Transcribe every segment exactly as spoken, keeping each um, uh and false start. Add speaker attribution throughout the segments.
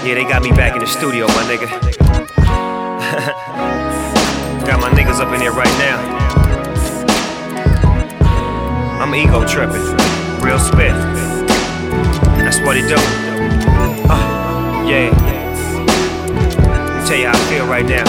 Speaker 1: Yeah, they got me back in the studio, my nigga. Got my niggas up in here right now. I'm ego tripping, real spit. That's what it do. Uh, yeah. Tell you how I feel right now.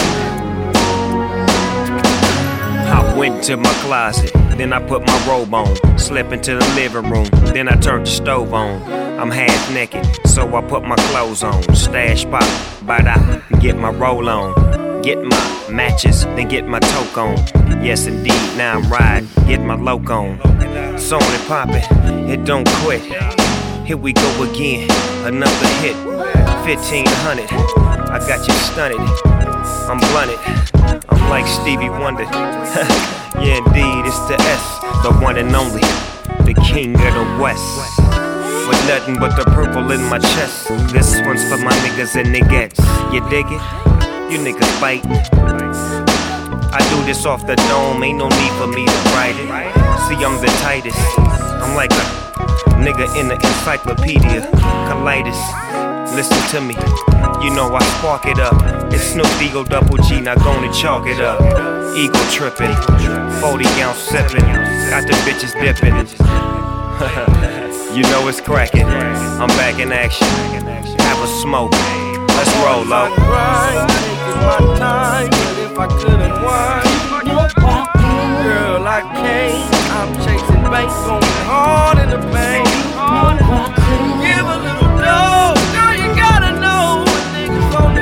Speaker 1: I went to my closet, then I put my robe on. Slept into the living room, then I turned the stove on. I'm half naked, so I put my clothes on. Stash pop, but I get my roll on. Get my matches, then get my toke on. Yes indeed, now I'm riding, get my loc on. Song and poppin', it don't quit. Here we go again, another hit. fifteen hundred, I got you stunted. I'm blunted, I'm like Stevie Wonder. Yeah indeed, it's the S, the one and only, the king of the West. With nothing but the purple in my chest. This one's for my niggas and niggas. You dig it? You niggas biting. I do this off the dome, ain't no need for me to write it. See, I'm the tightest. I'm like a nigga in the encyclopedia. Colitis, listen to me. You know I spark it up. It's Snoop Eagle Double G, not gonna chalk it up. Ego trippin', forty ounce sippin', got the bitches dippin'. You know it's crackin'. I'm back in action. Have a smoke. Let's roll up.
Speaker 2: Taking my time, but if I couldn't whine, girl, I can't. I'm chasing banks, going hard in the bank. Give a little dough, girl, you gotta know what niggas on the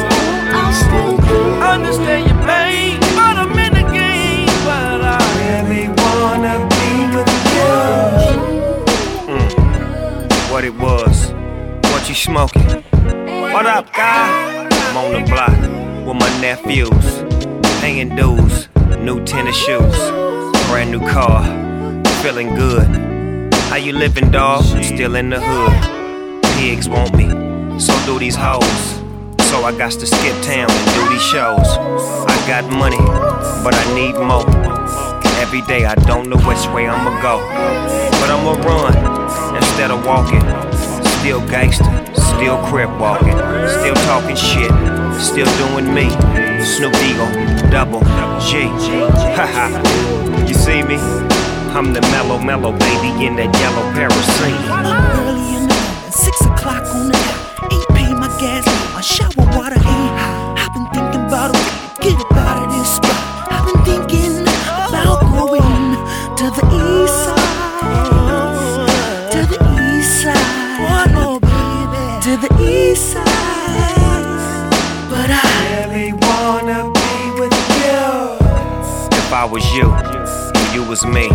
Speaker 2: go. Understand your pain, but I'm in the game. But I really wanna be with you.
Speaker 1: Mm. What it was? What you smoking? What up, guy? I'm on the block with my nephews, paying dues, new tennis shoes, brand new car, feeling good. How you living, dawg? Still in the hood. Pigs want me, so do these hoes. So I got to skip town and do these shows. I got money, but I need more. Every day I don't know which way I'ma go, but I'ma run instead of walking. Still gangster, still crib walking, still talking shit, still doing me. Snoop Eagle, Double G. Haha, you see me? I'm the mellow, mellow baby in that yellow parasite.
Speaker 3: Early in the morning, six o'clock on the dot. Ain't pay my gas, my shower water ain't hot. I've been thinking about a way to get up out of this spot. I've been thinking about going to the east side, to the east side. To the east side, but I really wanna be with you.
Speaker 1: If I was you, and you was me,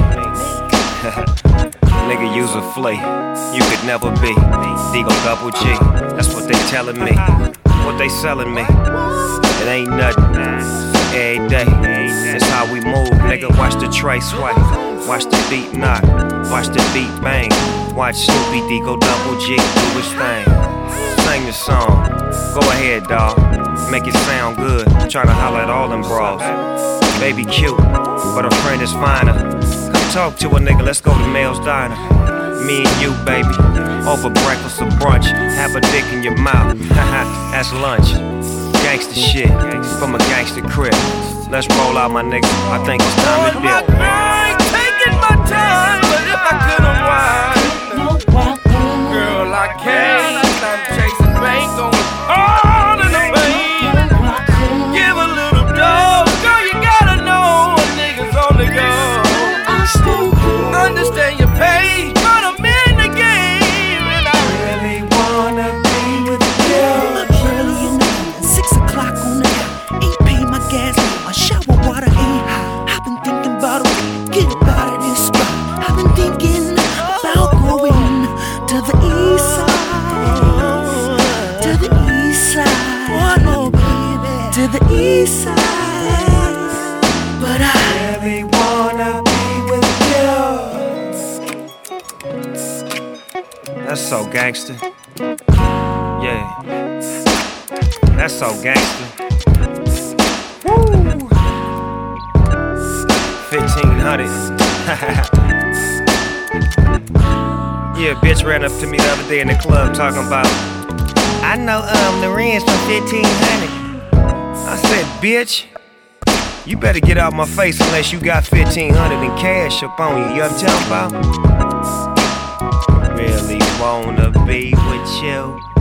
Speaker 1: nigga, you's a flea. You could never be Eagle Double G. That's what they telling me, what they selling me. It ain't nothing. Every day, it's how we move, nigga. Watch the tray swipe, watch the beat knock, watch the beat bang. Watch Snoopy Eagle Double G do his thing. Sing the song, go ahead, dawg. Make it sound good. Tryna holler at all them bras. Baby cute, but her friend is finer. Come talk to a nigga, let's go to Mel's Diner. Me and you, baby, over breakfast or brunch. Have a dick in your mouth, haha, that's lunch. Gangsta shit, from a gangsta crib. Let's roll out, my nigga, I think it's time to dip.
Speaker 2: Taking my time, but if I couldn't whine, girl, I can't. I'm chasing bank, going hard in the bank. Give a little dough, girl, you gotta know what niggas on the go. Understand your pain, but I'm in the game, and I really wanna be with you.
Speaker 3: Early in the morning, six o'clock on the dot. Ain't pay my gas, my shower water ain't hot. I've been thinking about a way to get up out of this spot. I've been thinking about going to the east side. To the east side, but I really wanna be with
Speaker 1: you. That's so gangster. Yeah, that's so gangster. Woo! fifteen hundred. Yeah, bitch ran up to me the other day in the club talking about I know um the rent's from fifteen hundred. I said, bitch, you better get out my face unless you got fifteen hundred in cash up on you. You know what I'm talking about? Really wanna be with you.